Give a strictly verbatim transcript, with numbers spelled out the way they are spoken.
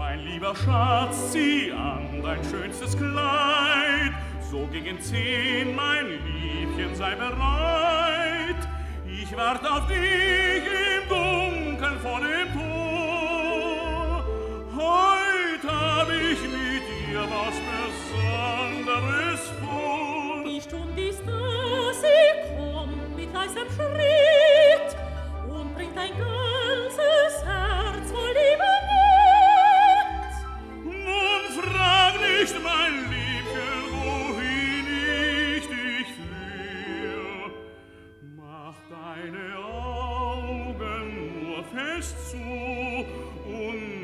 Mein lieber Schatz, zieh an dein schönstes Kleid, so gegen zehn, mein Liebchen, sei bereit. Ich wart auf dich im Dunkeln vor dem Tor. Heut hab ich mit dir was Besonderes vor. Die Stund ist da, sie kommt mit leisem Schritt und bringt dein ganzes Herz voll Liebe mit. Nun frag nicht, mein Liebchen, wohin ich dich führ. Mach deine Augen nur fest zu und